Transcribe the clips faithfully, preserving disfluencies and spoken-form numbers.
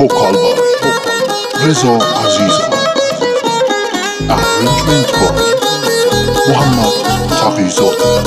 vokal var, Reza Azizov, arrangement var, Muhammed Taqizade.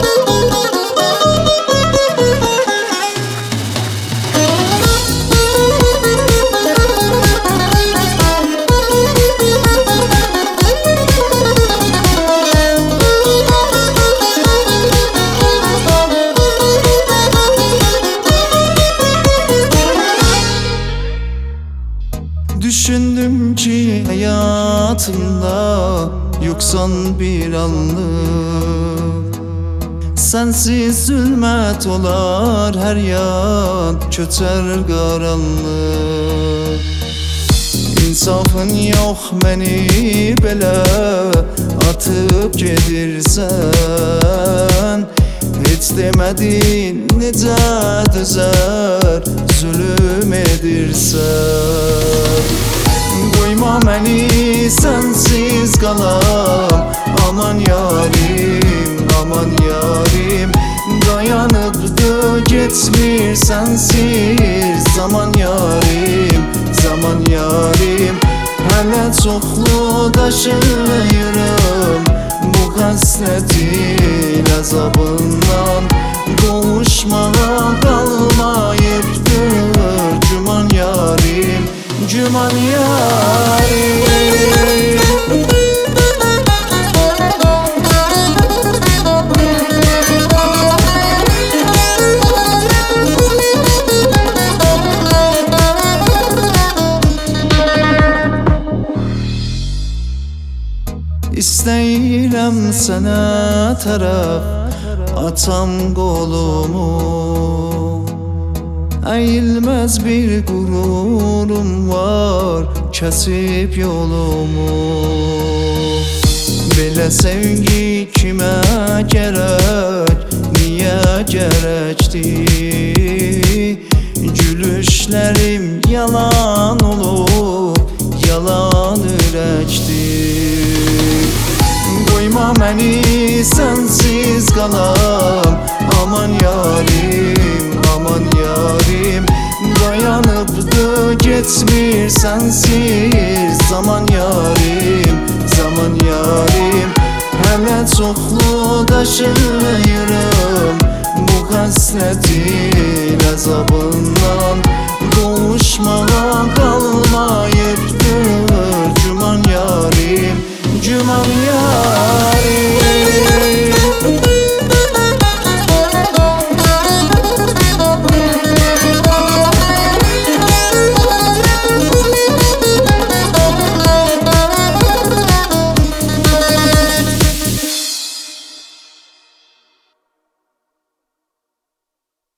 Düşündüm ki hayatımda yoksan bir anlık, sensiz zulmet olar her yan, köçer qaranlıq. İnsafın yox məni belə atıp gedirsən, heç demədin necə dözər zulüm edirsən. Qoyma məni sensiz qalam, aman yarim, aman yarim. Dayanıbdı geçmir sensiz zaman yarim, zaman yarim. Hələ çoxlu daşıyırım bu həsrətin əzabından. Qovuşmağa qalmayıbdır güman yarim, güman yarim. İstəyirəm sənə tərəf atam qolumu, əyilməz bir qururum var kəsib yolumu. Belə sevgi kimə gərək, niyə gərəkdir? Gülüşlərim yalan olub, yalan ürəkdir. Qoyma məni sensiz qalam, aman yarim, aman yarim. Dayanıbdı geçmir sensiz zaman yarim, zaman yarim. Hələ çoxlu daşıyırım bu həsrətin əzabından. Qovuşmağa qalmayıbdır güman yarim, güman yarim.